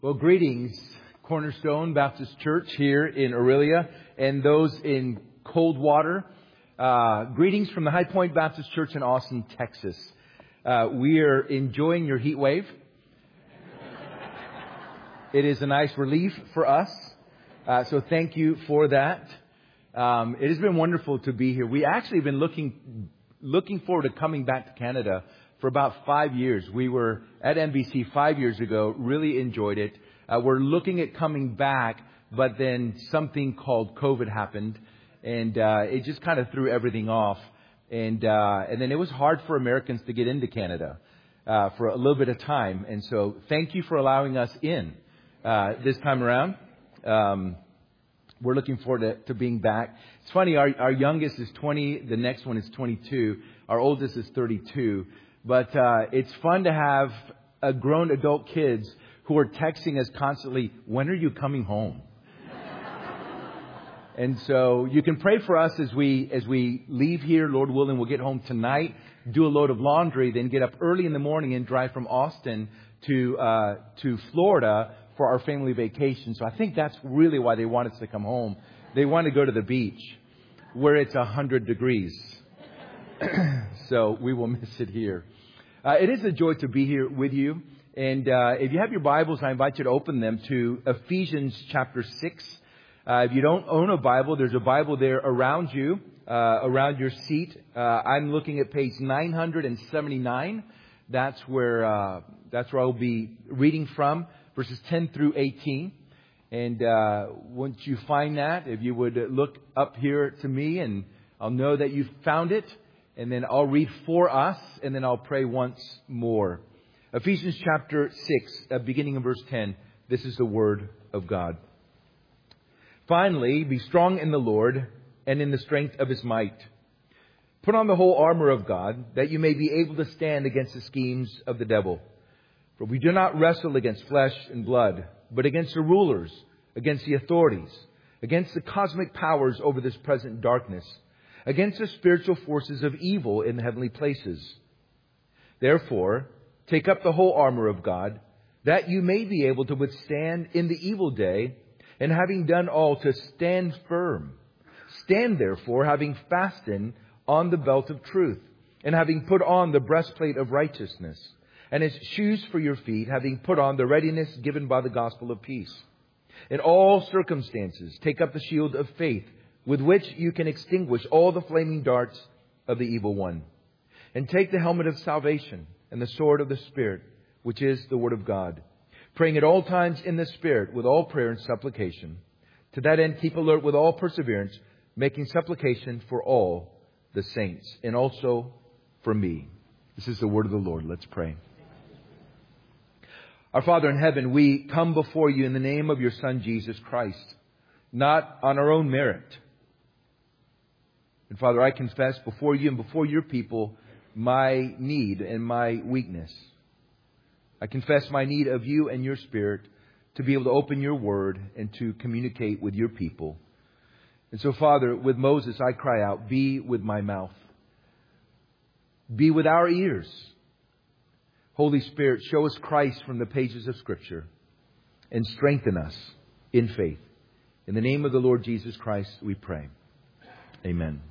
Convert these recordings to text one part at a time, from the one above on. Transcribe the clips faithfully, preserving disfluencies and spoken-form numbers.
Well, greetings, Cornerstone Baptist Church here in Aurelia and those in Coldwater. Uh, greetings from the High Point Baptist Church in Austin, Texas. Uh, we are enjoying your heat wave. It is a nice relief for us. Uh, so thank you for that. Um, it has been wonderful to be here. We actually have been looking, looking forward to coming back to Canada for about five years. We were at N B C five years ago, really enjoyed it. Uh, we're looking at coming back, but then something called COVID happened, and uh, it just kind of threw everything off. And uh, and then it was hard for Americans to get into Canada uh, for a little bit of time. And so thank you for allowing us in uh, this time around. Um, we're looking forward to, to being back. It's funny, our, our youngest is twenty, the next one is twenty-two, our oldest is thirty-two. But uh, it's fun to have a grown adult kids who are texting us constantly, when are you coming home? And so you can pray for us as we as we leave here. Lord willing, we'll get home tonight, do a load of laundry, then get up early in the morning and drive from Austin to uh, to Florida for our family vacation. So I think that's really why they want us to come home. They want to go to the beach where it's one hundred degrees. So we will miss it here. Uh, it is a joy to be here with you. And uh, if you have your Bibles, I invite you to open them to Ephesians chapter six. Uh, if you don't own a Bible, there's a Bible there around you, uh, around your seat. Uh, I'm looking at page nine seventy-nine. That's where uh, that's where I'll be reading from, verses ten through eighteen. And uh, once you find that, if you would look up here to me, and I'll know that you've found it. And then I'll read for us, and then I'll pray once more. Ephesians chapter six, uh, beginning in verse ten. This is the word of God. Finally, be strong in the Lord and in the strength of His might. Put on the whole armor of God, that you may be able to stand against the schemes of the devil. For we do not wrestle against flesh and blood, but against the rulers, against the authorities, against the cosmic powers over this present darkness, against the spiritual forces of evil in the heavenly places. Therefore, take up the whole armor of God, that you may be able to withstand in the evil day, and having done all, to stand firm. Stand therefore, having fastened on the belt of truth, and having put on the breastplate of righteousness, and as shoes for your feet, having put on the readiness given by the gospel of peace. In all circumstances, take up the shield of faith, with which you can extinguish all the flaming darts of the evil one. And take the helmet of salvation and the sword of the Spirit, which is the Word of God, praying at all times in the Spirit with all prayer and supplication. To that end, keep alert with all perseverance, making supplication for all the saints, and also for me. This is the word of the Lord. Let's pray. Our Father in heaven, we come before you in the name of your Son, Jesus Christ, not on our own merit. And Father, I confess before you and before your people my need and my weakness. I confess my need of you and your Spirit to be able to open your word and to communicate with your people. And so, Father, with Moses, I cry out, be with my mouth. Be with our ears. Holy Spirit, show us Christ from the pages of Scripture and strengthen us in faith. In the name of the Lord Jesus Christ, we pray. Amen.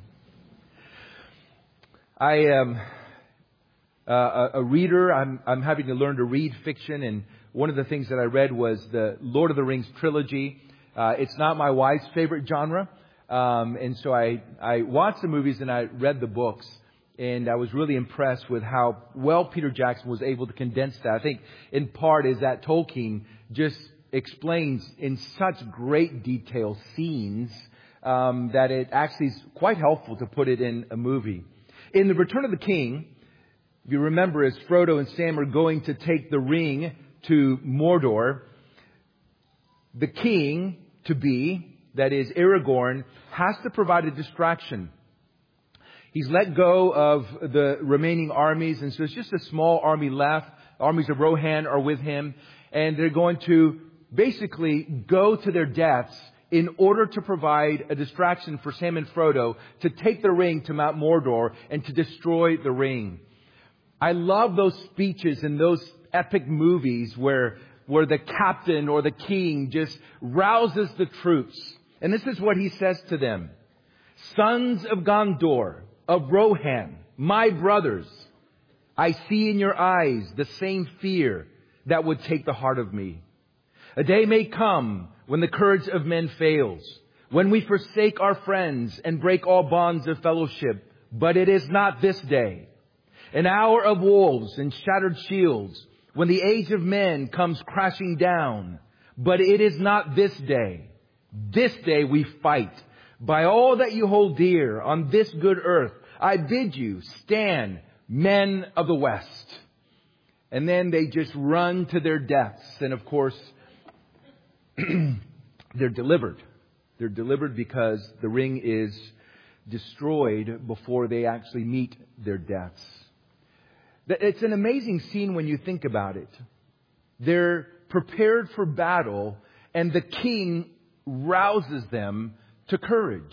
I am uh, a reader. I'm, I'm having to learn to read fiction. And one of the things that I read was the Lord of the Rings trilogy. Uh, it's not my wife's favorite genre. Um, and so I, I watched the movies and I read the books. And I was really impressed with how well Peter Jackson was able to condense that. I think in part is that Tolkien just explains in such great detail scenes um, that it actually is quite helpful to put it in a movie. In The Return of the King, if you remember, as Frodo and Sam are going to take the ring to Mordor, the king to be, that is Aragorn, has to provide a distraction. He's let go of the remaining armies, and so it's just a small army left. The armies of Rohan are with him, and they're going to basically go to their deaths in order to provide a distraction for Sam and Frodo to take the ring to Mount Mordor and to destroy the ring. I love those speeches and those epic movies where where the captain or the king just rouses the troops. And this is what he says to them. Sons of Gondor, of Rohan, my brothers, I see in your eyes the same fear that would take the heart of me. A day may come when the courage of men fails, when we forsake our friends and break all bonds of fellowship. But it is not this day. An hour of wolves and shattered shields, when the age of men comes crashing down. But it is not this day. This day we fight. By all that you hold dear on this good earth, I bid you stand, men of the West. And then they just run to their deaths. And of course, they're delivered. They're delivered because the ring is destroyed before they actually meet their deaths. It's an amazing scene when you think about it. They're prepared for battle, and the king rouses them to courage.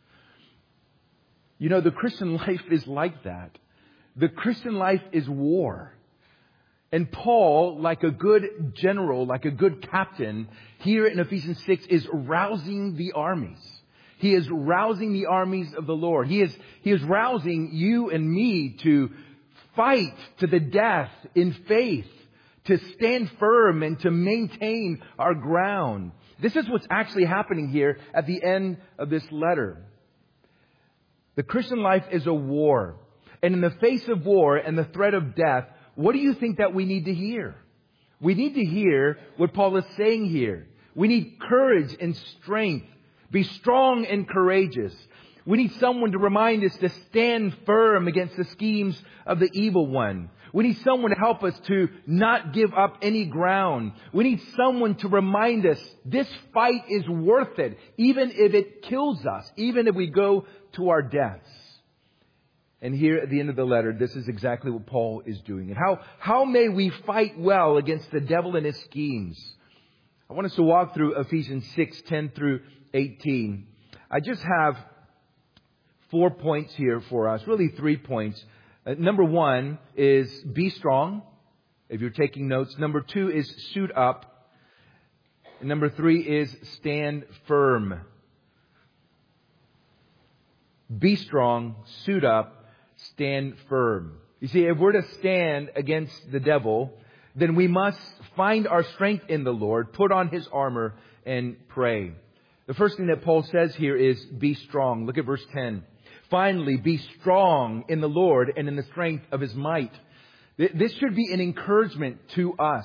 You know, the Christian life is like that. The Christian life is war. And Paul, like a good general, like a good captain, here in Ephesians six is rousing the armies. He is rousing the armies of the Lord. He is, he is rousing you and me to fight to the death in faith, to stand firm and to maintain our ground. This is what's actually happening here at the end of this letter. The Christian life is a war. And in the face of war and the threat of death, what do you think that we need to hear? We need to hear what Paul is saying here. We need courage and strength. Be strong and courageous. We need someone to remind us to stand firm against the schemes of the evil one. We need someone to help us to not give up any ground. We need someone to remind us this fight is worth it, even if it kills us, even if we go to our deaths. And here at the end of the letter, this is exactly what Paul is doing. And how, how may we fight well against the devil and his schemes? I want us to walk through Ephesians six, ten through eighteen. I just have four points here for us, really three points. Uh, number one is be strong, if you're taking notes. Number two is suit up. And number three is stand firm. Be strong, suit up, stand firm. You see, if we're to stand against the devil, then we must find our strength in the Lord, put on His armor, and pray. The first thing that Paul says here is be strong. Look at verse ten. Finally, be strong in the Lord and in the strength of His might. This should be an encouragement to us.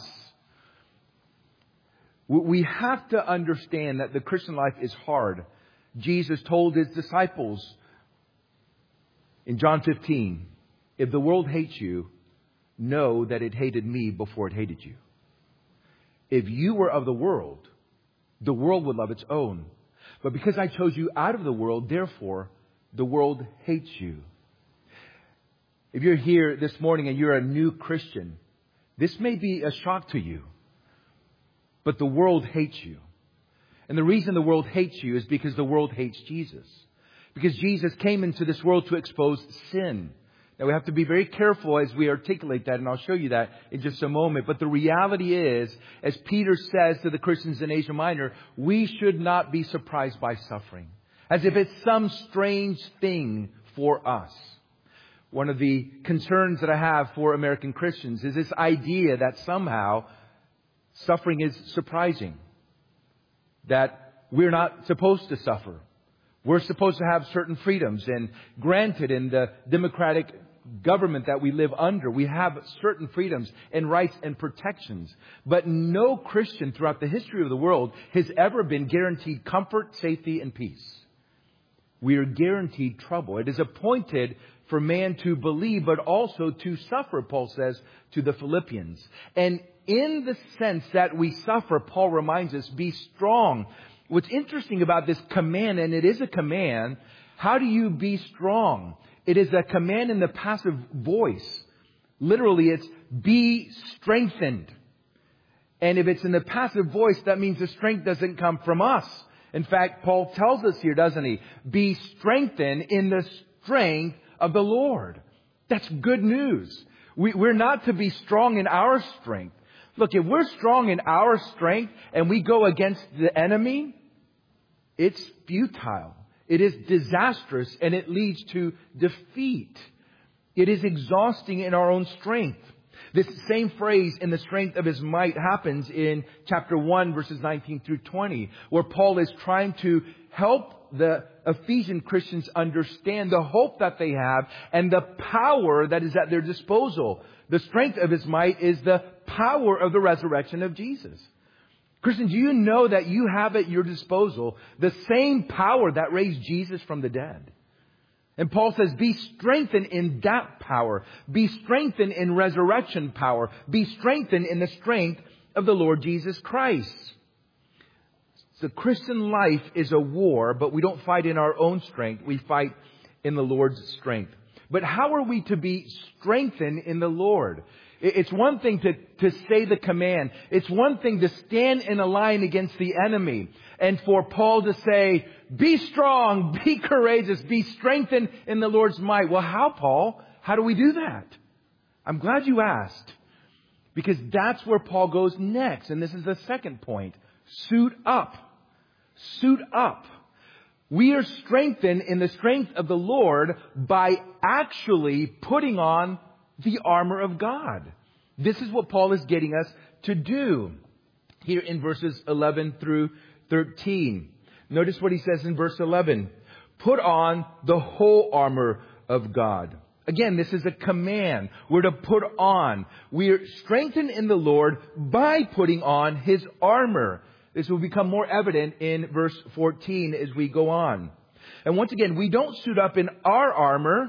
We have to understand that the Christian life is hard. Jesus told His disciples in John fifteen, if the world hates you, know that it hated me before it hated you. If you were of the world, the world would love its own. But because I chose you out of the world, therefore, the world hates you. If you're here this morning and you're a new Christian, this may be a shock to you. But the world hates you. And the reason the world hates you is because the world hates Jesus. Because Jesus came into this world to expose sin. Now, we have to be very careful as we articulate that, and I'll show you that in just a moment. But the reality is, as Peter says to the Christians in Asia Minor, we should not be surprised by suffering, as if it's some strange thing for us. One of the concerns that I have for American Christians is this idea that somehow suffering is surprising, that we're not supposed to suffer. We're supposed to have certain freedoms, and granted, in the democratic government that we live under, we have certain freedoms and rights and protections. But no Christian throughout the history of the world has ever been guaranteed comfort, safety, and peace. We are guaranteed trouble. It is appointed for man to believe, but also to suffer, Paul says to the Philippians. And in the sense that we suffer, Paul reminds us, be strong. What's interesting about this command, and it is a command, how do you be strong? It is a command in the passive voice. Literally, it's be strengthened. And if it's in the passive voice, that means the strength doesn't come from us. In fact, Paul tells us here, doesn't he? Be strengthened in the strength of the Lord. That's good news. We, we're not to be strong in our strength. Look, if we're strong in our strength and we go against the enemy, it's futile. It is disastrous and it leads to defeat. It is exhausting in our own strength. This same phrase, in the strength of his might, happens in chapter one, verses nineteen through twenty, where Paul is trying to help the Ephesian Christians understand the hope that they have and the power that is at their disposal. The strength of his might is the power of the resurrection of Jesus. Christians, do you know that you have at your disposal the same power that raised Jesus from the dead? And Paul says, be strengthened in that power. Be strengthened in resurrection power. Be strengthened in the strength of the Lord Jesus Christ. The Christian life is a war, but we don't fight in our own strength. We fight in the Lord's strength. But how are we to be strengthened in the Lord? It's one thing to, to say the command. It's one thing to stand in a line against the enemy. And for Paul to say, be strong, be courageous, be strengthened in the Lord's might. Well, how, Paul? How do we do that? I'm glad you asked. Because that's where Paul goes next. And this is the second point. Suit up. Suit up. We are strengthened in the strength of the Lord by actually putting on the armor of God. This is what Paul is getting us to do here in verses eleven through thirteen. Notice what he says in verse eleven. Put on the whole armor of God. Again, this is a command. We're to put on. We are strengthened in the Lord by putting on his armor. This will become more evident in verse fourteen as we go on. And once again, we don't suit up in our armor.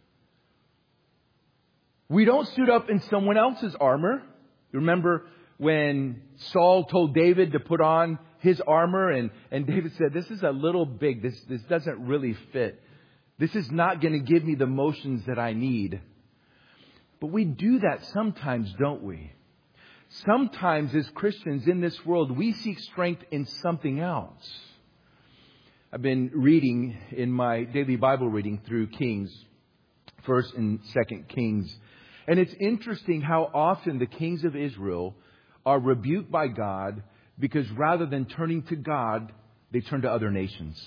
We don't suit up in someone else's armor. Remember when Saul told David to put on his armor and, and David said, this is a little big. This, this doesn't really fit. This is not going to give me the motions that I need. But we do that sometimes, don't we? Sometimes as Christians in this world, we seek strength in something else. I've been reading in my daily Bible reading through Kings, First and Second Kings. And it's interesting how often the kings of Israel are rebuked by God because rather than turning to God, they turn to other nations.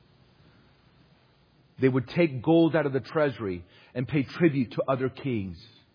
They would take gold out of the treasury and pay tribute to other kings.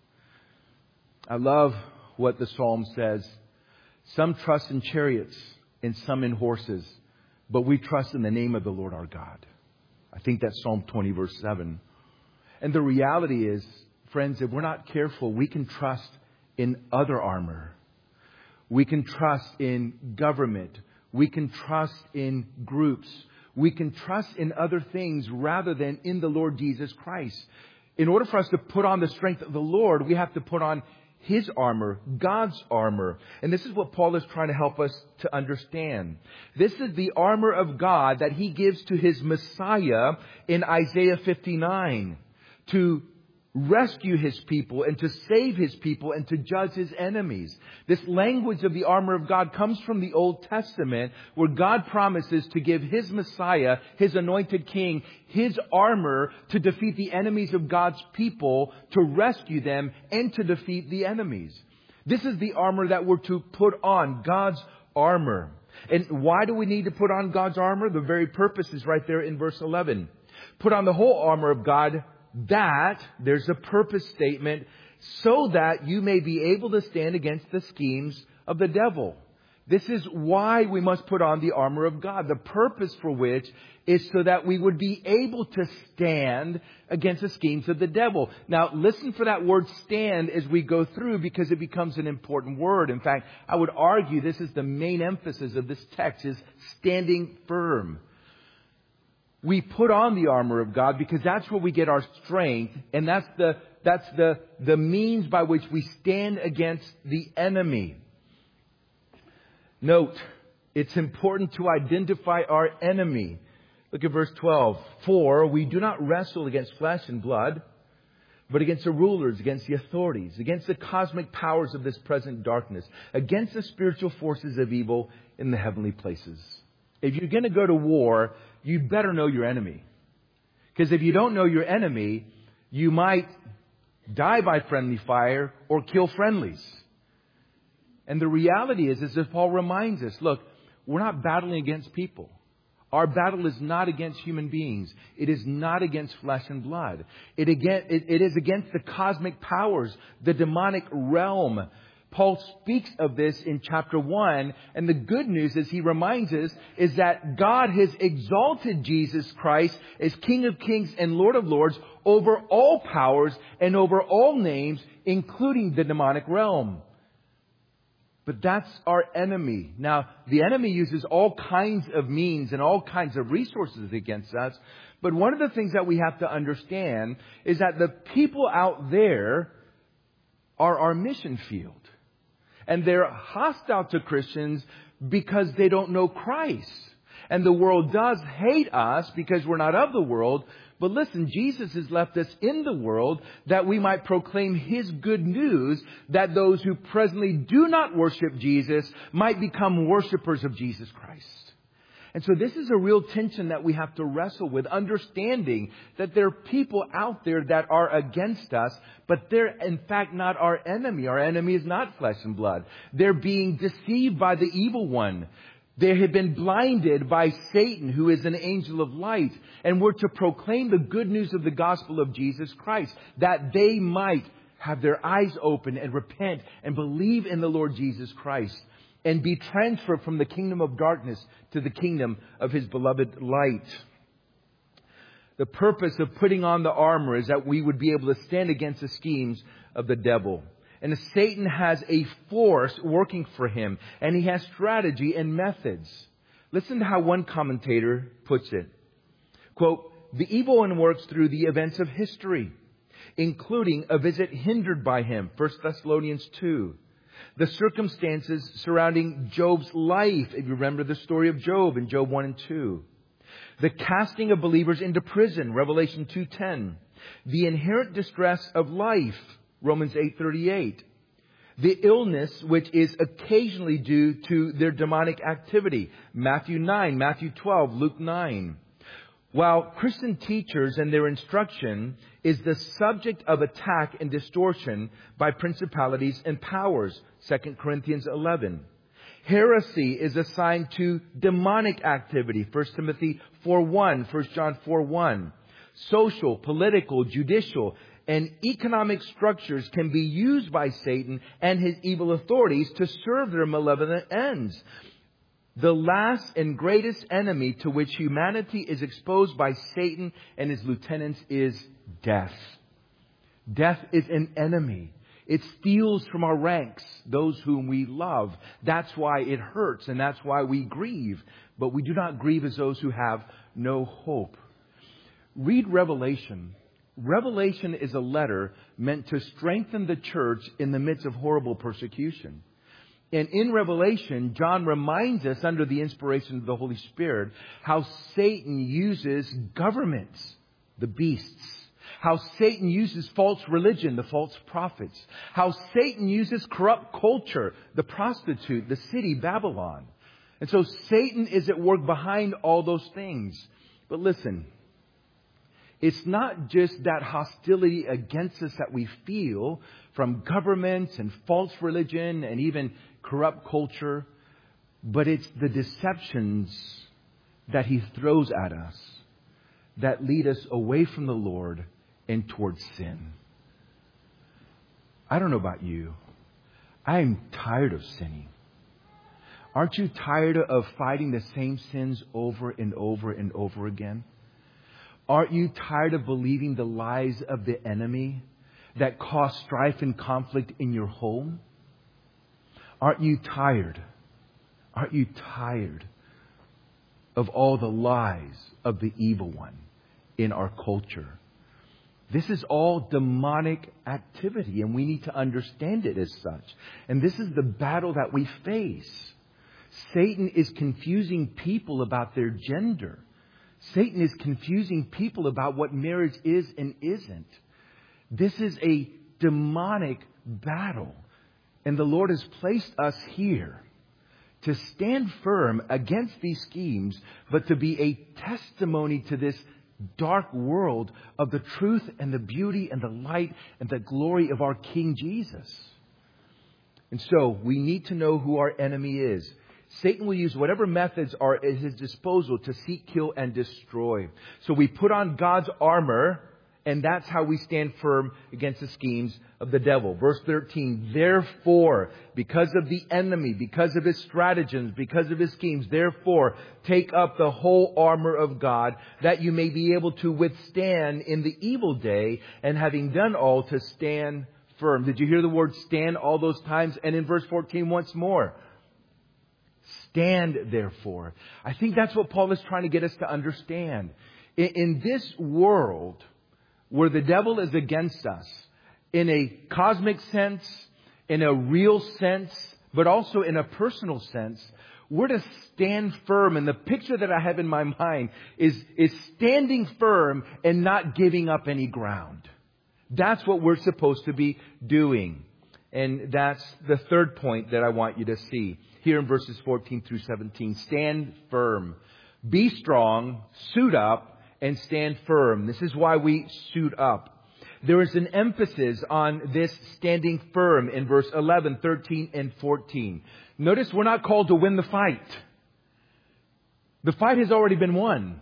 I love what the Psalm says. Some trust in chariots and some in horses, but we trust in the name of the Lord our God. I think that's Psalm twenty, verse seven. And the reality is, friends, if we're not careful, we can trust in other armor. We can trust in government. We can trust in groups. We can trust in other things rather than in the Lord Jesus Christ. In order for us to put on the strength of the Lord, we have to put on his armor, God's armor. And this is what Paul is trying to help us to understand. This is the armor of God that he gives to his Messiah in Isaiah fifty-nine to rescue his people and to save his people and to judge his enemies. This language of the armor of God comes from the Old Testament, where God promises to give his Messiah, his anointed king, his armor to defeat the enemies of God's people, to rescue them and to defeat the enemies. This is the armor that we're to put on, God's armor. And why do we need to put on God's armor? The very purpose is right there in verse eleven. Put on the whole armor of God, that, there's a purpose statement, so that you may be able to stand against the schemes of the devil. This is why we must put on the armor of God. The purpose for which is so that we would be able to stand against the schemes of the devil. Now, listen for that word stand as we go through, because it becomes an important word. In fact, I would argue this is the main emphasis of this text, is standing firm. We put on the armor of God because that's where we get our strength, and that's the that's the the means by which we stand against the enemy. Note, it's important to identify our enemy. Look at verse twelve. For we do not wrestle against flesh and blood, but against the rulers, against the authorities, against the cosmic powers of this present darkness, against the spiritual forces of evil in the heavenly places. If you're going to go to war, you better know your enemy. Because if you don't know your enemy, you might die by friendly fire or kill friendlies. And the reality is, is as Paul reminds us, look, we're not battling against people. Our battle is not against human beings. It is not against flesh and blood. It, again, it, it is against the cosmic powers, the demonic realm. Paul speaks of this in chapter one. And the good news, as he reminds us, is that God has exalted Jesus Christ as King of Kings and Lord of Lords over all powers and over all names, including the demonic realm. But that's our enemy. Now, the enemy uses all kinds of means and all kinds of resources against us. But one of the things that we have to understand is that the people out there are our mission field. And they're hostile to Christians because they don't know Christ. And the world does hate us because we're not of the world. But listen, Jesus has left us in the world that we might proclaim His good news, that those who presently do not worship Jesus might become worshipers of Jesus Christ. And so this is a real tension that we have to wrestle with, understanding that there are people out there that are against us, but they're in fact not our enemy. Our enemy is not flesh and blood. They're being deceived by the evil one. They have been blinded by Satan, who is an angel of light. And we're to proclaim the good news of the gospel of Jesus Christ, that they might have their eyes open and repent and believe in the Lord Jesus Christ and be transferred from the kingdom of darkness to the kingdom of His beloved light. The purpose of putting on the armor is that we would be able to stand against the schemes of the devil. And Satan has a force working for him, and he has strategy and methods. Listen to how one commentator puts it. Quote, "The evil one works through the events of history, including a visit hindered by him, First Thessalonians two. The circumstances surrounding Job's life, if you remember the story of Job in Job one and two. The casting of believers into prison, Revelation two ten. The inherent distress of life, Romans eight thirty-eight. The illness which is occasionally due to their demonic activity, Matthew nine, Matthew twelve, Luke nine. While Christian teachers and their instruction is the subject of attack and distortion by principalities and powers, Second Corinthians eleven. Heresy is assigned to demonic activity, First Timothy four one, First John four one. Social, political, judicial, and economic structures can be used by Satan and his evil authorities to serve their malevolent ends. The last and greatest enemy to which humanity is exposed by Satan and his lieutenants is death. Death is an enemy. It steals from our ranks those whom we love. That's why it hurts, and that's why we grieve. But we do not grieve as those who have no hope. Read Revelation. Revelation is a letter meant to strengthen the church in the midst of horrible persecution. And in Revelation, John reminds us, under the inspiration of the Holy Spirit, how Satan uses governments, the beasts. How Satan uses false religion, the false prophets. How Satan uses corrupt culture, the prostitute, the city, Babylon. And so Satan is at work behind all those things. But listen, it's not just that hostility against us that we feel from governments and false religion and even corrupt culture, but it's the deceptions that he throws at us that lead us away from the Lord and towards sin. I don't know about you. I am tired of sinning. Aren't you tired of fighting the same sins over and over and over again? Aren't you tired of believing the lies of the enemy that cause strife and conflict in your home? Aren't you tired? Aren't you tired of all the lies of the evil one in our culture? This is all demonic activity, and we need to understand it as such. And this is the battle that we face. Satan is confusing people about their gender. Satan is confusing people about what marriage is and isn't. This is a demonic battle. And the Lord has placed us here to stand firm against these schemes, but to be a testimony to this dark world of the truth and the beauty and the light and the glory of our King Jesus. And so we need to know who our enemy is. Satan will use whatever methods are at his disposal to seek, kill, and destroy. So we put on God's armor, and that's how we stand firm against the schemes of the devil. Verse thirteen, therefore, because of the enemy, because of his stratagems, because of his schemes, therefore, take up the whole armor of God, that you may be able to withstand in the evil day, and having done all, to stand firm. Did you hear the word stand all those times? And in verse fourteen once more. Stand, therefore. I think that's what Paul is trying to get us to understand. In, in this world, where the devil is against us, in a cosmic sense, in a real sense, but also in a personal sense, we're to stand firm. And the picture that I have in my mind is, is standing firm and not giving up any ground. That's what we're supposed to be doing. And that's the third point that I want you to see here in verses fourteen through seventeen. Stand firm. Be strong, suit up, and stand firm. This is why we suit up. There is an emphasis on this standing firm in verse eleven, thirteen, and fourteen. Notice we're not called to win the fight. The fight has already been won.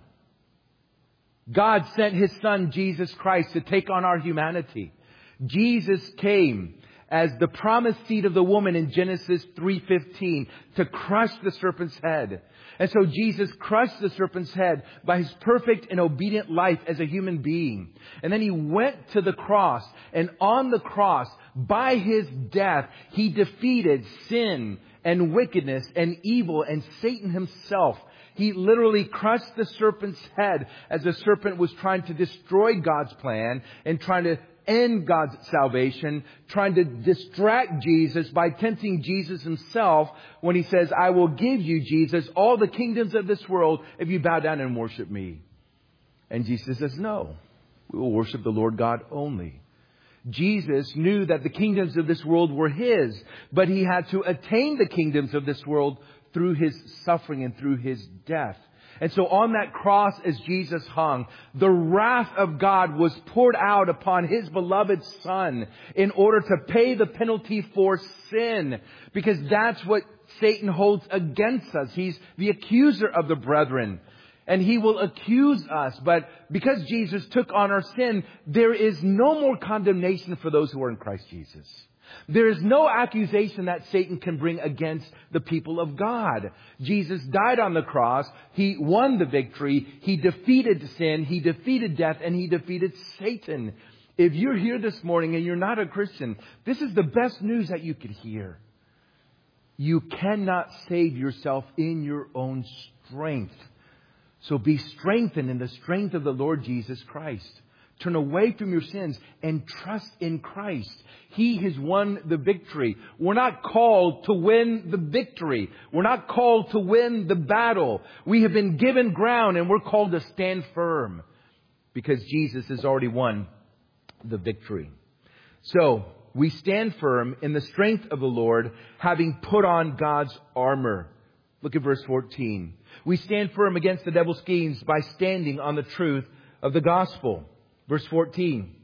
God sent His Son, Jesus Christ, to take on our humanity. Jesus came as the promised seed of the woman in Genesis three fifteen to crush the serpent's head. And so Jesus crushed the serpent's head by His perfect and obedient life as a human being. And then He went to the cross, and on the cross, by His death, He defeated sin and wickedness and evil and Satan himself. He literally crushed the serpent's head as the serpent was trying to destroy God's plan and trying to end God's salvation, trying to distract Jesus by tempting Jesus himself when He says, I will give you, Jesus, all the kingdoms of this world if you bow down and worship me. And Jesus says, no, we will worship the Lord God only. Jesus knew that the kingdoms of this world were His, but He had to attain the kingdoms of this world through His suffering and through His death. And so on that cross as Jesus hung, the wrath of God was poured out upon His beloved Son in order to pay the penalty for sin. Because that's what Satan holds against us. He's the accuser of the brethren. And he will accuse us. But because Jesus took on our sin, there is no more condemnation for those who are in Christ Jesus. There is no accusation that Satan can bring against the people of God. Jesus died on the cross. He won the victory. He defeated sin. He defeated death. And He defeated Satan. If you're here this morning and you're not a Christian, this is the best news that you could hear. You cannot save yourself in your own strength. So be strengthened in the strength of the Lord Jesus Christ. Turn away from your sins and trust in Christ. He has won the victory. We're not called to win the victory. We're not called to win the battle. We have been given ground and we're called to stand firm because Jesus has already won the victory. So we stand firm in the strength of the Lord, having put on God's armor. Look at verse fourteen. We stand firm against the devil's schemes by standing on the truth of the gospel. Verse fourteen.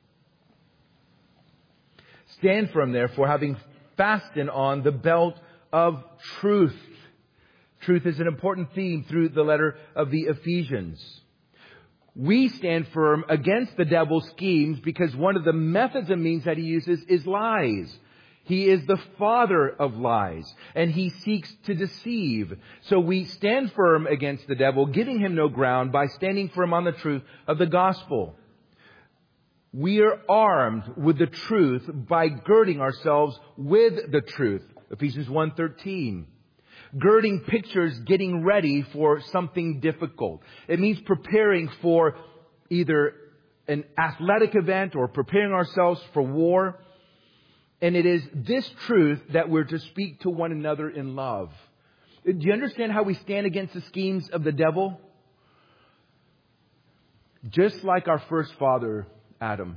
Stand firm, therefore, having fastened on the belt of truth. Truth is an important theme through the letter of the Ephesians. We stand firm against the devil's schemes because one of the methods and means that he uses is lies. He is the father of lies, and he seeks to deceive. So we stand firm against the devil, giving him no ground by standing firm on the truth of the gospel. We are armed with the truth by girding ourselves with the truth. Ephesians one thirteen. Girding pictures getting ready for something difficult. It means preparing for either an athletic event or preparing ourselves for war. And it is this truth that we're to speak to one another in love. Do you understand how we stand against the schemes of the devil? Just like our first father, Adam,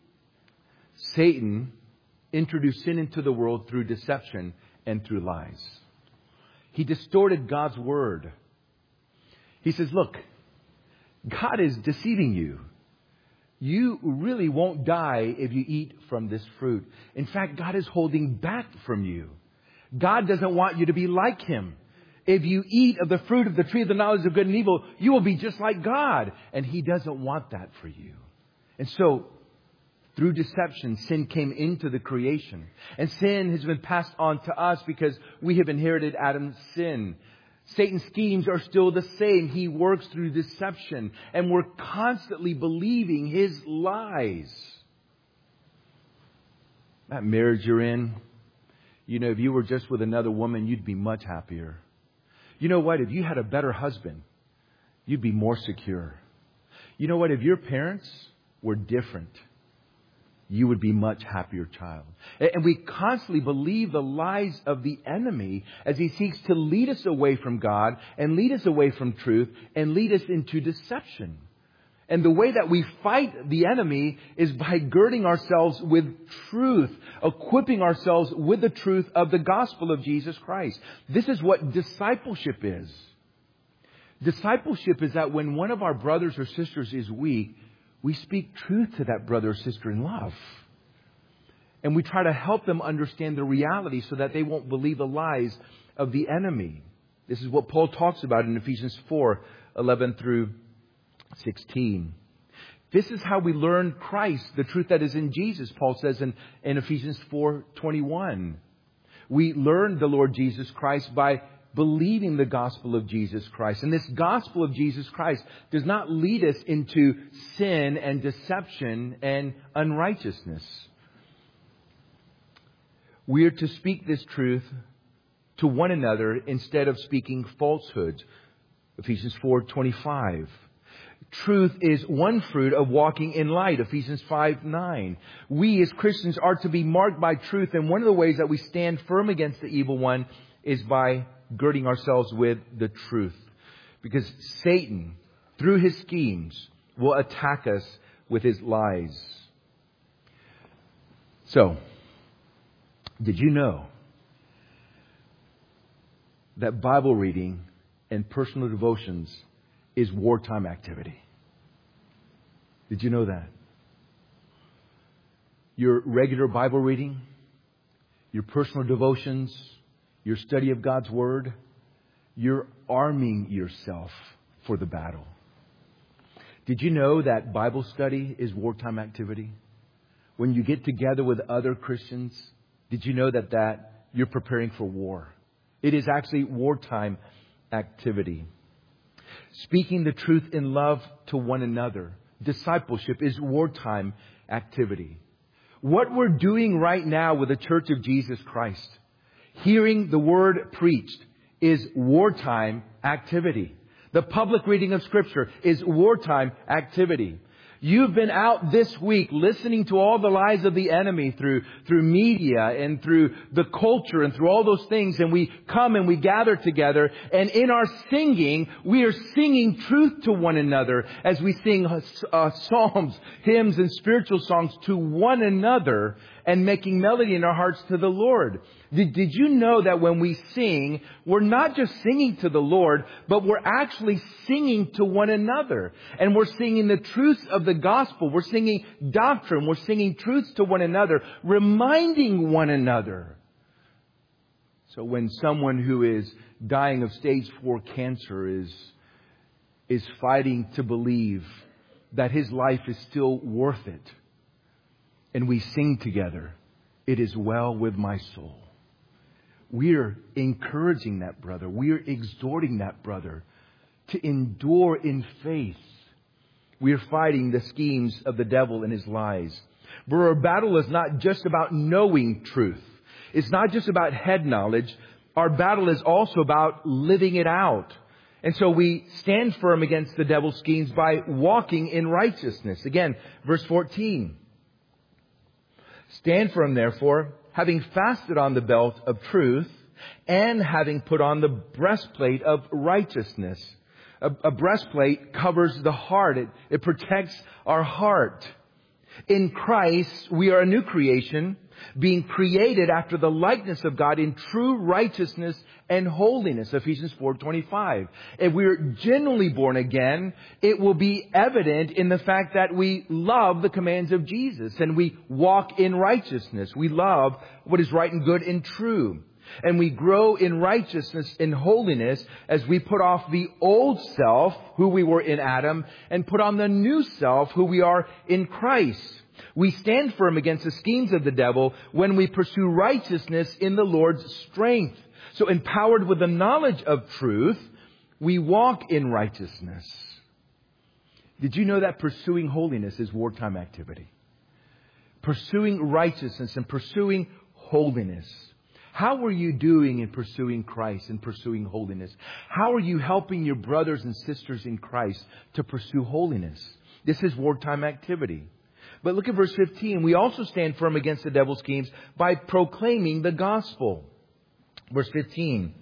Satan introduced sin into the world through deception and through lies. He distorted God's word. He says, look, God is deceiving you. you really won't die if you eat from this fruit. In fact, God is holding back from you. God doesn't want you to be like Him. If you eat of the fruit of the tree of the knowledge of good and evil, you will be just like God. And He doesn't want that for you. And so, through deception, sin came into the creation. And sin has been passed on to us because we have inherited Adam's sin. Satan's schemes are still the same. He works through deception. And we're constantly believing his lies. That marriage you're in, you know, if you were just with another woman, you'd be much happier. You know what? If you had a better husband, you'd be more secure. You know what? If your parents were different, you would be much happier child. And we constantly believe the lies of the enemy as he seeks to lead us away from God and lead us away from truth and lead us into deception. And the way that we fight the enemy is by girding ourselves with truth, equipping ourselves with the truth of the gospel of Jesus Christ. This is what discipleship is. Discipleship is that when one of our brothers or sisters is weak, we speak truth to that brother or sister in love. And we try to help them understand the reality so that they won't believe the lies of the enemy. This is what Paul talks about in Ephesians four, eleven through sixteen. This is how we learn Christ, the truth that is in Jesus, Paul says in, in Ephesians four, twenty-one. We learn the Lord Jesus Christ by believing the gospel of Jesus Christ. And this gospel of Jesus Christ does not lead us into sin and deception and unrighteousness. We are to speak this truth to one another instead of speaking falsehoods. Ephesians four, twenty-five. Truth is one fruit of walking in light. Ephesians five, nine. We as Christians are to be marked by truth. And one of the ways that we stand firm against the evil one is by girding ourselves with the truth. Because Satan, through his schemes, will attack us with his lies. So, did you know that Bible reading and personal devotions is wartime activity? Did you know that? Your regular Bible reading, your personal devotions, your study of God's Word, you're arming yourself for the battle. Did you know that Bible study is wartime activity? When you get together with other Christians, did you know that, that you're preparing for war? It is actually wartime activity. Speaking the truth in love to one another. Discipleship is wartime activity. What we're doing right now with the Church of Jesus Christ, hearing the Word preached, is wartime activity. The public reading of Scripture is wartime activity. You've been out this week listening to all the lies of the enemy through, through media and through the culture and through all those things. And we come and we gather together. And in our singing, we are singing truth to one another as we sing uh, psalms, hymns, and spiritual songs to one another and making melody in our hearts to the Lord. Did, did you know that when we sing, we're not just singing to the Lord, but we're actually singing to one another. And we're singing the truths of the gospel. We're singing doctrine. We're singing truths to one another, reminding one another. So when someone who is dying of stage four cancer is, is fighting to believe that his life is still worth it, and we sing together, "It is well with my soul," we're encouraging that brother. We're exhorting that brother to endure in faith. We're fighting the schemes of the devil and his lies. But our battle is not just about knowing truth. It's not just about head knowledge. Our battle is also about living it out. And so we stand firm against the devil's schemes by walking in righteousness. Again, verse fourteen. Stand firm, therefore, having fastened on the belt of truth and having put on the breastplate of righteousness. A, a breastplate covers the heart. It, it protects our heart. In Christ, we are a new creation, being created after the likeness of God in true righteousness and holiness. Ephesians four twenty-five. If we are genuinely born again, it will be evident in the fact that we love the commands of Jesus and we walk in righteousness. We love what is right and good and true. And we grow in righteousness and holiness as we put off the old self, who we were in Adam, and put on the new self, who we are in Christ. We stand firm against the schemes of the devil when we pursue righteousness in the Lord's strength. So empowered with the knowledge of truth, we walk in righteousness. Did you know that pursuing holiness is wartime activity? Pursuing righteousness and pursuing holiness. How are you doing in pursuing Christ and pursuing holiness? How are you helping your brothers and sisters in Christ to pursue holiness? This is wartime activity. But look at verse fifteen. We also stand firm against the devil's schemes by proclaiming the gospel. Verse fifteen.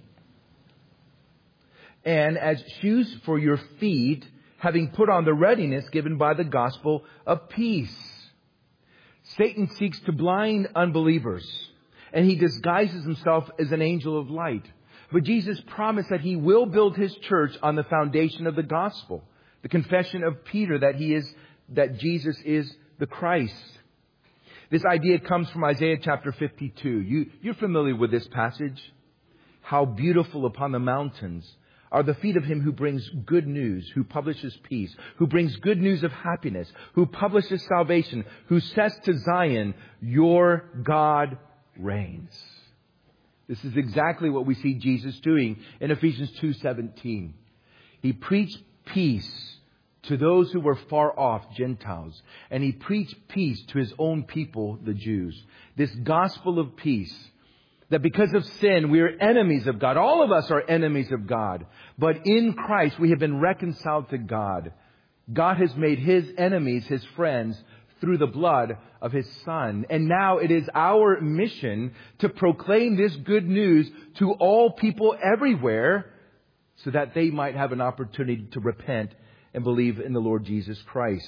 And as shoes for your feet, having put on the readiness given by the gospel of peace. Satan seeks to blind unbelievers, and he disguises himself as an angel of light. But Jesus promised that he will build his church on the foundation of the gospel, the confession of Peter that he is, that Jesus is the Christ. This idea comes from Isaiah chapter fifty-two. You, you're familiar with this passage. How beautiful upon the mountains are the feet of him who brings good news, who publishes peace, who brings good news of happiness, who publishes salvation, who says to Zion, your God reigns. This is exactly what we see Jesus doing in Ephesians two seventeen. He preached peace to those who were far off, Gentiles, and he preached peace to his own people, the Jews. This gospel of peace, that because of sin, we are enemies of God. All of us are enemies of God. But in Christ, we have been reconciled to God. God has made his enemies his friends through the blood of his Son. And now it is our mission to proclaim this good news to all people everywhere so that they might have an opportunity to repent and believe in the Lord Jesus Christ.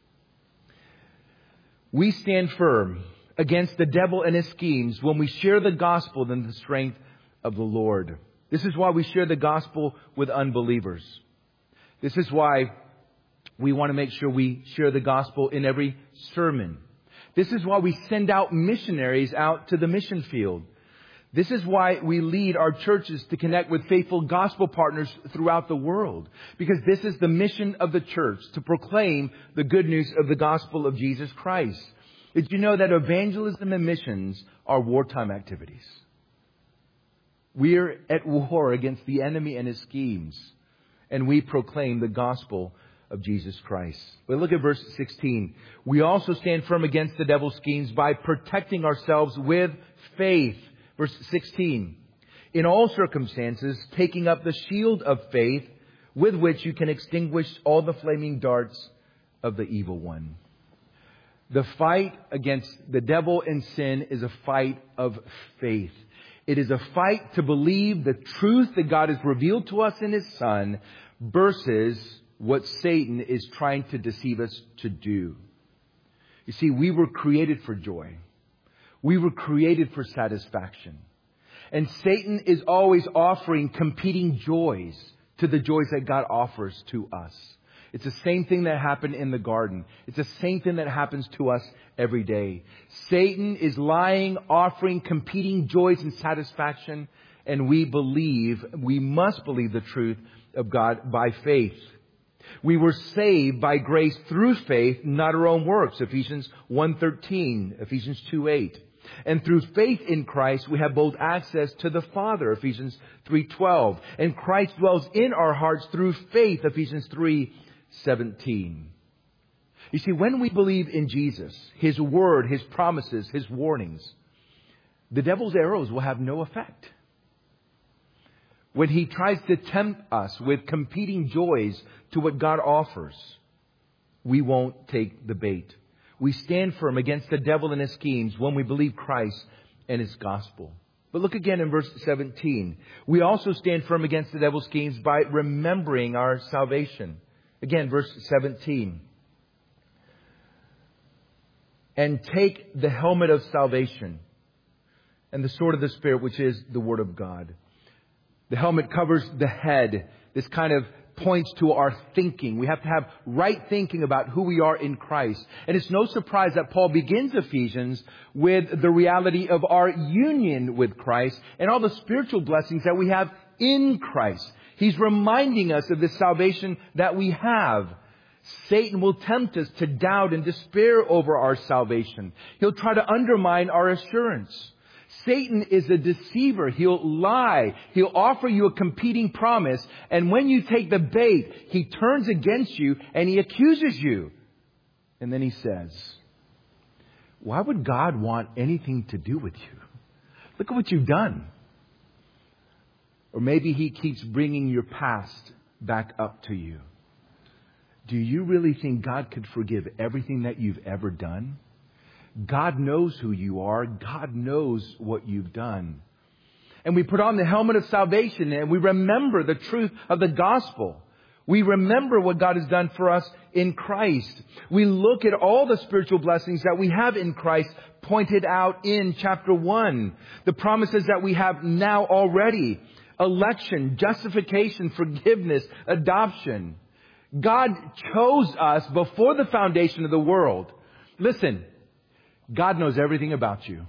We stand firm against the devil and his schemes when we share the gospel in the strength of the Lord. This is why we share the gospel with unbelievers. This is why we want to make sure we share the gospel in every sermon. This is why we send out missionaries out to the mission field. This is why we lead our churches to connect with faithful gospel partners throughout the world. Because this is the mission of the church, to proclaim the good news of the gospel of Jesus Christ. Did you know that evangelism and missions are wartime activities? We're at war against the enemy and his schemes. And we proclaim the gospel of Jesus Christ. But look at verse sixteen. We also stand firm against the devil's schemes by protecting ourselves with faith. Verse sixteen. In all circumstances, taking up the shield of faith with which you can extinguish all the flaming darts of the evil one. The fight against the devil and sin is a fight of faith. It is a fight to believe the truth that God has revealed to us in his Son versus what Satan is trying to deceive us to do. You see, we were created for joy. We were created for satisfaction. And Satan is always offering competing joys to the joys that God offers to us. It's the same thing that happened in the garden. It's the same thing that happens to us every day. Satan is lying, offering competing joys and satisfaction. And we believe, we must believe the truth of God by faith. We were saved by grace through faith, not our own works. Ephesians one thirteen, Ephesians two eight. And through faith in Christ, we have both access to the Father, Ephesians three twelve. And Christ dwells in our hearts through faith, Ephesians three seventeen. You see, when we believe in Jesus, his word, his promises, his warnings, the devil's arrows will have no effect. When he tries to tempt us with competing joys to what God offers, we won't take the bait. We stand firm against the devil and his schemes when we believe Christ and his gospel. But look again in verse seventeen. We also stand firm against the devil's schemes by remembering our salvation. Again, verse seventeen. and take the helmet of salvation and the sword of the Spirit, which is the Word of God. The helmet covers the head. This kind of points to our thinking. We have to have right thinking about who we are in Christ. And it's no surprise that Paul begins Ephesians with the reality of our union with Christ and all the spiritual blessings that we have in Christ. He's reminding us of the salvation that we have. Satan will tempt us to doubt and despair over our salvation. He'll try to undermine our assurance. Satan is a deceiver. He'll lie. He'll offer you a competing promise. And when you take the bait, he turns against you and he accuses you. And then he says, why would God want anything to do with you? Look at what you've done. Or maybe he keeps bringing your past back up to you. Do you really think God could forgive everything that you've ever done? God knows who you are. God knows what you've done. And we put on the helmet of salvation and we remember the truth of the gospel. We remember what God has done for us in Christ. We look at all the spiritual blessings that we have in Christ pointed out in chapter one. The promises that we have now already. Election, justification, forgiveness, adoption. God chose us before the foundation of the world. Listen, God knows everything about you.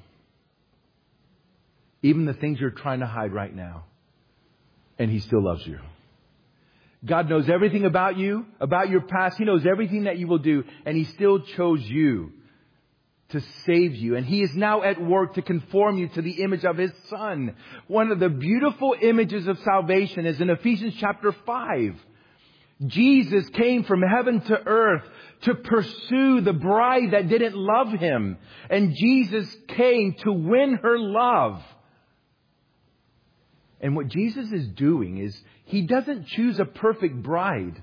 Even the things you're trying to hide right now. And He still loves you. God knows everything about you, about your past. He knows everything that you will do. And He still chose you to save you. And He is now at work to conform you to the image of His Son. One of the beautiful images of salvation is in Ephesians chapter five. Jesus came from heaven to earth to pursue the bride that didn't love Him. And Jesus came to win her love. And what Jesus is doing is He doesn't choose a perfect bride.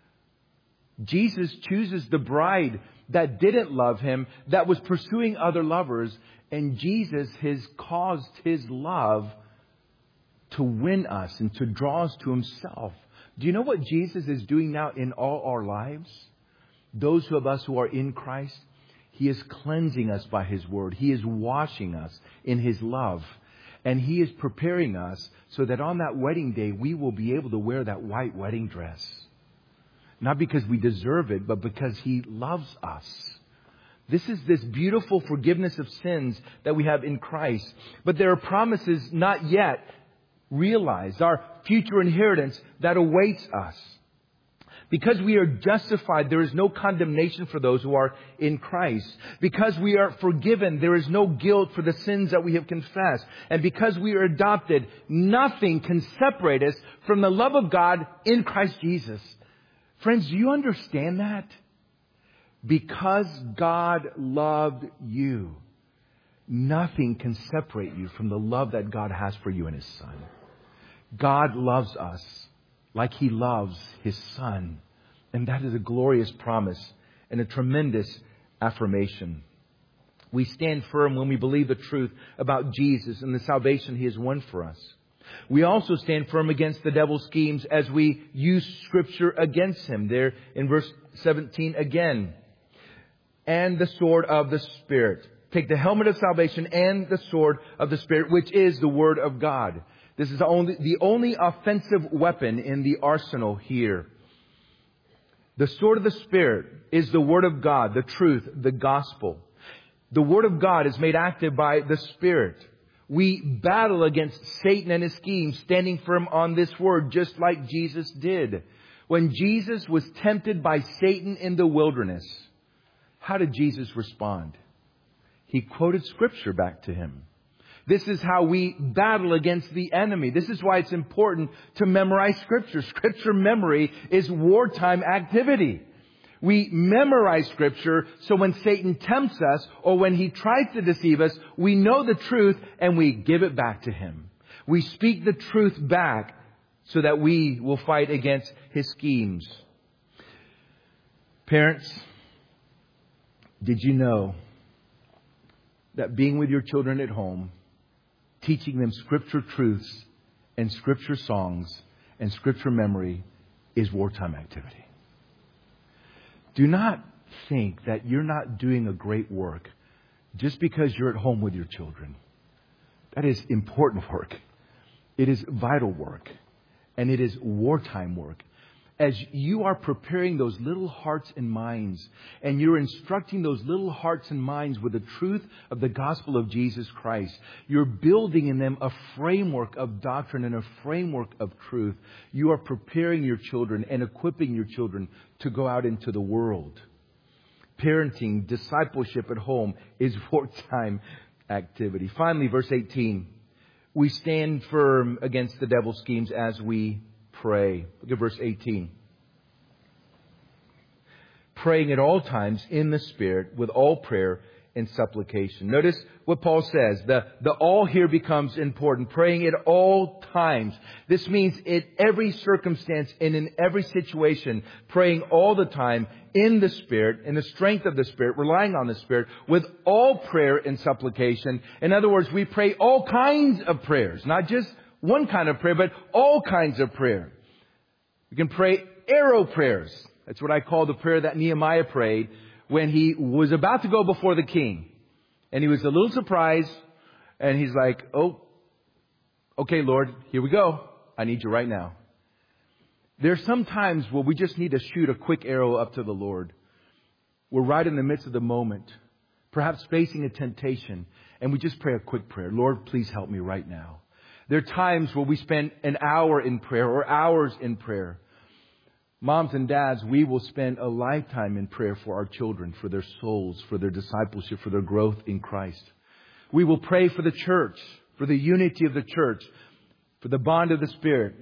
Jesus chooses the bride that didn't love Him, that was pursuing other lovers. And Jesus has caused His love to win us and to draw us to Himself. Do you know what Jesus is doing now in all our lives? Those of us who are in Christ, He is cleansing us by His word. He is washing us in His love. And He is preparing us so that on that wedding day, we will be able to wear that white wedding dress. Not because we deserve it, but because He loves us. This is this beautiful forgiveness of sins that we have in Christ. But there are promises not yet realized, our future inheritance that awaits us. Because we are justified, there is no condemnation for those who are in Christ. Because we are forgiven, there is no guilt for the sins that we have confessed. And because we are adopted, nothing can separate us from the love of God in Christ Jesus. Friends, do you understand that? Because God loved you, nothing can separate you from the love that God has for you in His Son. God loves us like He loves His Son. And that is a glorious promise and a tremendous affirmation. We stand firm when we believe the truth about Jesus and the salvation He has won for us. We also stand firm against the devil's schemes as we use Scripture against him. There in verse seventeen again. And the sword of the Spirit. Take the helmet of salvation and the sword of the Spirit, which is the Word of God. This is the only, the only offensive weapon in the arsenal here. The sword of the Spirit is the Word of God, the truth, the gospel. The Word of God is made active by the Spirit. We battle against Satan and his schemes, standing firm on this Word, just like Jesus did. When Jesus was tempted by Satan in the wilderness, how did Jesus respond? He quoted Scripture back to him. This is how we battle against the enemy. This is why it's important to memorize Scripture. Scripture memory is wartime activity. We memorize Scripture so when Satan tempts us or when he tries to deceive us, we know the truth and we give it back to him. We speak the truth back so that we will fight against his schemes. Parents, did you know that being with your children at home, teaching them Scripture truths and Scripture songs and Scripture memory is wartime activity? Do not think that you're not doing a great work just because you're at home with your children. That is important work. It is vital work. And it is wartime work. As you are preparing those little hearts and minds, and you're instructing those little hearts and minds with the truth of the gospel of Jesus Christ, you're building in them a framework of doctrine and a framework of truth. You are preparing your children and equipping your children to go out into the world. Parenting, discipleship at home is wartime activity. Finally, verse eighteen. We stand firm against the devil's schemes as we pray. Look at verse eighteen. Praying at all times in the Spirit with all prayer and supplication. Notice what Paul says. The, the all here becomes important. Praying at all times. This means in every circumstance and in every situation. Praying all the time in the Spirit, in the strength of the Spirit, relying on the Spirit with all prayer and supplication. In other words, we pray all kinds of prayers. Not just one kind of prayer, but all kinds of prayer. We can pray arrow prayers. That's what I call the prayer that Nehemiah prayed when he was about to go before the king. And he was a little surprised. And he's like, oh, okay, Lord, here we go. I need you right now. There's some times where we just need to shoot a quick arrow up to the Lord. We're right in the midst of the moment, perhaps facing a temptation. And we just pray a quick prayer. Lord, please help me right now. There are times where we spend an hour in prayer or hours in prayer. Moms and dads, we will spend a lifetime in prayer for our children, for their souls, for their discipleship, for their growth in Christ. We will pray for the church, for the unity of the church, for the bond of the Spirit.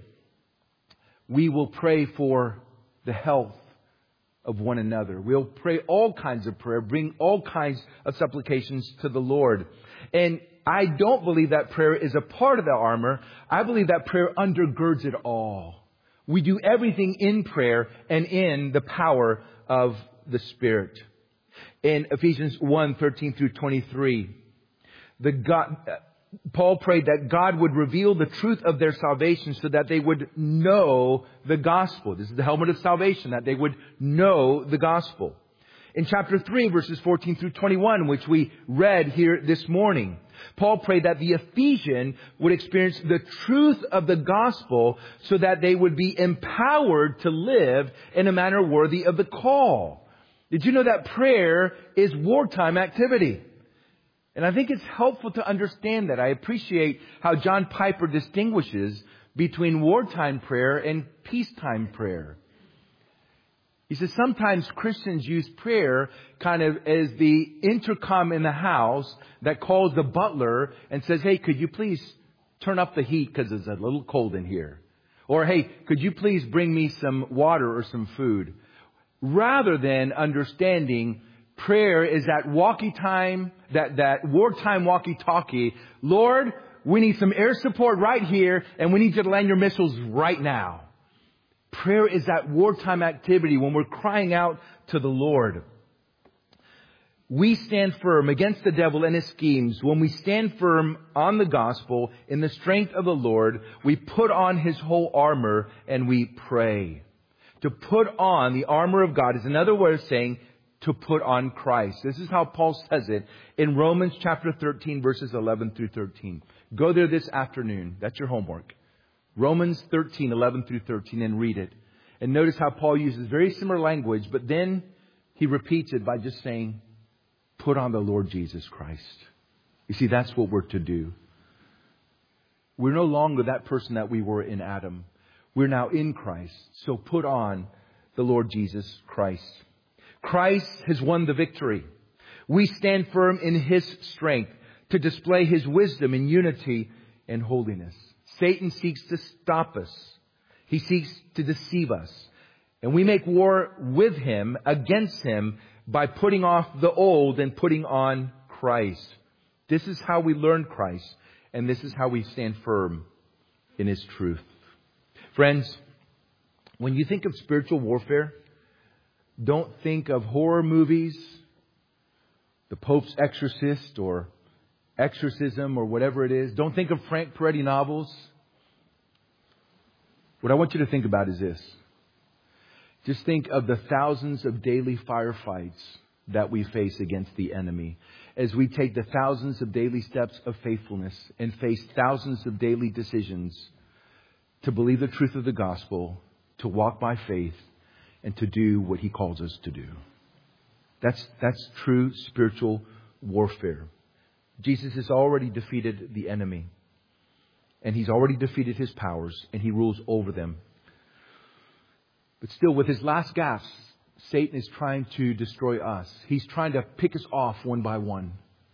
We will pray for the health of one another. We'll pray all kinds of prayer, bring all kinds of supplications to the Lord. And I don't believe that prayer is a part of the armor. I believe that prayer undergirds it all. We do everything in prayer and in the power of the Spirit. In Ephesians one, thirteen through twenty-three, the God, Paul prayed that God would reveal the truth of their salvation so that they would know the gospel. This is the helmet of salvation, that they would know the gospel. In chapter three, verses fourteen through twenty-one, which we read here this morning, Paul prayed that the Ephesian would experience the truth of the gospel so that they would be empowered to live in a manner worthy of the call. Did you know that prayer is wartime activity? And I think it's helpful to understand that. I appreciate how John Piper distinguishes between wartime prayer and peacetime prayer. He says sometimes Christians use prayer kind of as the intercom in the house that calls the butler and says, hey, could you please turn up the heat because it's a little cold in here? Or, hey, could you please bring me some water or some food? Rather than understanding prayer is that walkie time, that, that wartime walkie-talkie. Lord, we need some air support right here and we need you to land your missiles right now. Prayer is that wartime activity when we're crying out to the Lord. We stand firm against the devil and his schemes. When we stand firm on the gospel in the strength of the Lord, we put on his whole armor and we pray. To put on the armor of God is another way of saying to put on Christ. This is how Paul says it in Romans chapter thirteen, verses eleven through thirteen. Go there this afternoon. That's your homework. Romans thirteen, eleven through thirteen, and read it. And notice how Paul uses very similar language, but then he repeats it by just saying, put on the Lord Jesus Christ. You see, that's what we're to do. We're no longer that person that we were in Adam. We're now in Christ. So put on the Lord Jesus Christ. Christ has won the victory. We stand firm in his strength to display his wisdom in unity and holiness. Satan seeks to stop us. He seeks to deceive us. And we make war with him, against him, by putting off the old and putting on Christ. This is how we learn Christ. And this is how we stand firm in his truth. Friends, when you think of spiritual warfare, don't think of horror movies, The Pope's Exorcist, or Exorcism, or whatever it is. Don't think of Frank Peretti novels. What I want you to think about is this. Just think of the thousands of daily firefights that we face against the enemy as we take the thousands of daily steps of faithfulness and face thousands of daily decisions to believe the truth of the gospel, to walk by faith, and to do what He calls us to do. That's, that's true spiritual warfare. Jesus has already defeated the enemy. And He's already defeated his powers. And He rules over them. But still, with his last gasps, Satan is trying to destroy us. He's trying to pick us off one by one.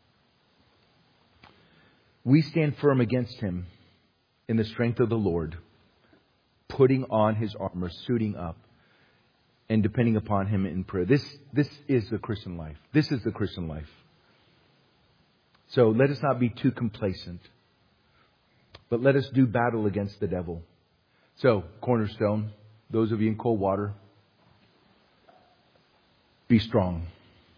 We stand firm against him in the strength of the Lord, putting on His armor, suiting up, and depending upon Him in prayer. This, this is the Christian life. This is the Christian life. So let us not be too complacent, but let us do battle against the devil. So, Cornerstone, those of you in Coldwater, be strong.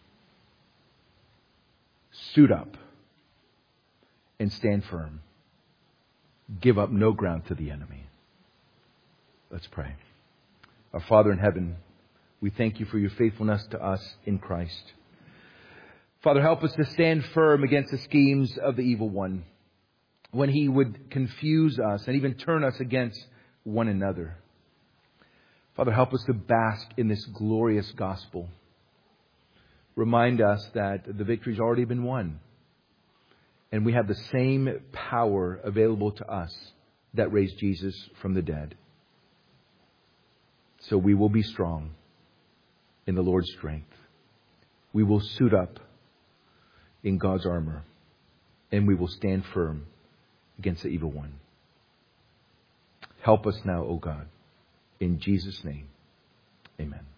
Suit up and stand firm. Give up no ground to the enemy. Let's pray. Our Father in heaven, we thank You for Your faithfulness to us in Christ. Father, help us to stand firm against the schemes of the evil one when he would confuse us and even turn us against one another. Father, help us to bask in this glorious gospel. Remind us that the victory's already been won. And we have the same power available to us that raised Jesus from the dead. So we will be strong in the Lord's strength. We will suit up in God's armor. And we will stand firm against the evil one. Help us now, O God. In Jesus' name, amen.